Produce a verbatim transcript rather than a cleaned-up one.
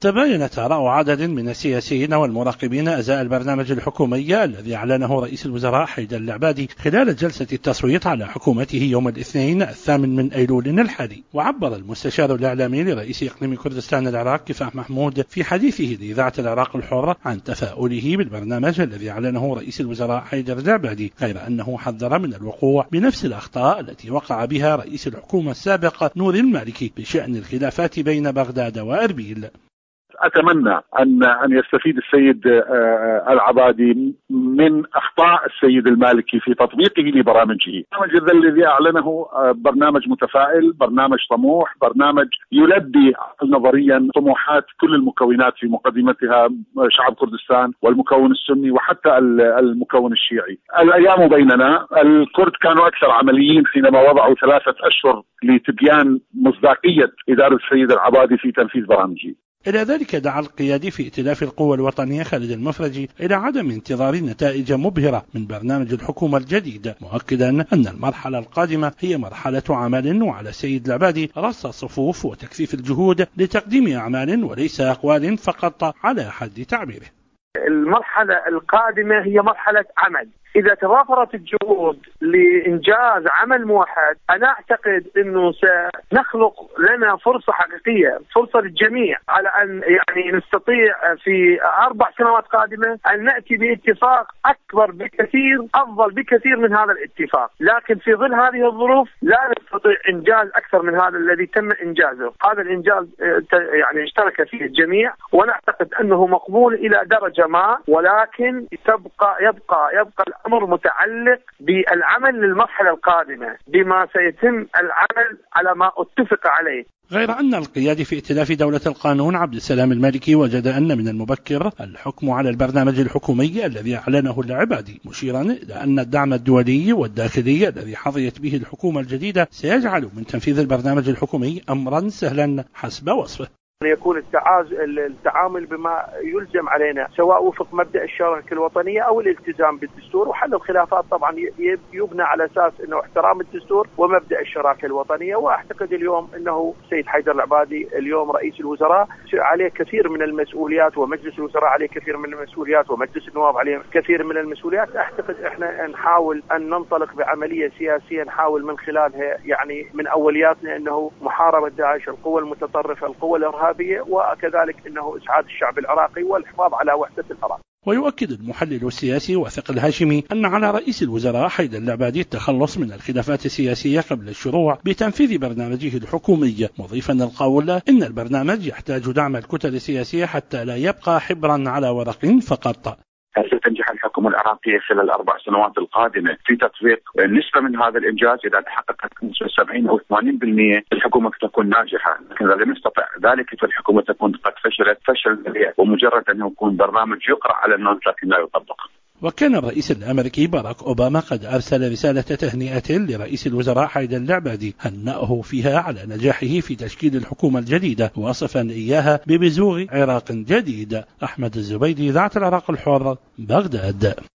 تباينت آراء عدد من السياسيين والمراقبين أزاء البرنامج الحكومي الذي أعلنه رئيس الوزراء حيدر العبادي خلال جلسة التصويت على حكومته يوم الاثنين الثامن من أيلول الحالي. وعبر المستشار الإعلامي لرئيس إقليم كردستان العراق كفاح محمود في حديثه لإذاعة العراق الحر عن تفاؤله بالبرنامج الذي أعلنه رئيس الوزراء حيدر العبادي، غير أنه حذر من الوقوع بنفس الأخطاء التي وقع بها رئيس الحكومة السابق نور المالكي بشأن الخلافات بين بغداد وأربيل. أتمنى أن أن يستفيد السيد العبادي من أخطاء السيد المالكي في تطبيقه لبرامجه. البرنامج الذي أعلنه برنامج متفائل، برنامج طموح، برنامج يلبي نظريا طموحات كل المكونات في مقدمتها شعب كردستان والمكون السني وحتى المكون الشيعي. الأيام بيننا، الكرد كانوا أكثر عمليين حينما وضعوا ثلاثة أشهر لتبيان مصداقية إدارة السيد العبادي في تنفيذ برامجه. إلى ذلك دعا القيادي في ائتلاف القوى الوطنية خالد المفرجي إلى عدم انتظار نتائج مبهرة من برنامج الحكومة الجديد، مؤكدا أن المرحلة القادمة هي مرحلة عمل، وعلى السيد العبادي رص الصفوف وتكثيف الجهود لتقديم أعمال وليس أقوال فقط على حد تعبيره. المرحلة القادمة هي مرحلة عمل. إذا توافرت الجهود لإنجاز عمل موحد، أنا أعتقد أنه سنخلق لنا فرصة حقيقية، فرصة للجميع على أن يعني نستطيع في أربع سنوات قادمة أن نأتي باتفاق أكبر بكثير، أفضل بكثير من هذا الاتفاق. لكن في ظل هذه الظروف لا نستطيع إنجاز أكثر من هذا الذي تم إنجازه. هذا الإنجاز يعني اشترك فيه الجميع، ونعتقد أنه مقبول إلى درجة ما، ولكن تبقى يبقى يبقى الأمر متعلق بالعمل للمرحلة القادمة بما سيتم العمل على ما اتفق عليه. غير أن القيادي في ائتلاف دولة القانون عبد السلام المالكي وجد أن من المبكر الحكم على البرنامج الحكومي الذي أعلنه العبادي، مشيرا إلى أن الدعم الدولي والداخلي الذي حظيت به الحكومة الجديدة سيجعل من تنفيذ البرنامج الحكومي أمرا سهلا حسب وصفه. يكون التعامل بما يلزم علينا، سواء وفق مبدأ الشراكة الوطنية أو الالتزام بالدستور، وحل الخلافات طبعا يبنى على أساس أنه احترام الدستور ومبدأ الشراكة الوطنية. وأعتقد اليوم أنه السيد حيدر العبادي اليوم رئيس الوزراء عليه كثير من المسؤوليات، ومجلس الوزراء عليه كثير من المسؤوليات، ومجلس النواب عليه كثير من المسؤوليات. أعتقد إحنا نحاول أن ننطلق بعملية سياسية نحاول من خلالها يعني من أولياتنا أنه محاربة داعش، القوى المتطرفة، القوى الإرهابية، وكذلك أنه إسعاد الشعب العراقي والحفاظ على وحدة العراق. ويؤكد المحلل السياسي واثق الهاشمي أن على رئيس الوزراء حيدر العبادي التخلص من الخلافات السياسية قبل الشروع بتنفيذ برنامجه الحكومي، مضيفا القول إن البرنامج يحتاج دعم الكتل السياسية حتى لا يبقى حبرا على ورق فقط. ستنجح الحكومة العراقية خلال الأربع سنوات القادمة في تطبيق نسبة من هذا الإنجاز. إذا تحققت سبعين أو ثمانين بالمئة الحكومة تكون ناجحة، لكن إذا لم يستطع ذلك فالحكومة تكون قد فشلت فشل ذريع، ومجرد أنه يكون برنامج يقرأ على الناس لكن لا يطبق. وكان الرئيس الأمريكي باراك أوباما قد أرسل رسالة تهنئة لرئيس الوزراء حيدر العبادي، هنأه فيها على نجاحه في تشكيل الحكومة الجديدة، واصفا إياها ببزوغ عراق جديد. أحمد الزبيدي، إذاعة العراق الحر، بغداد.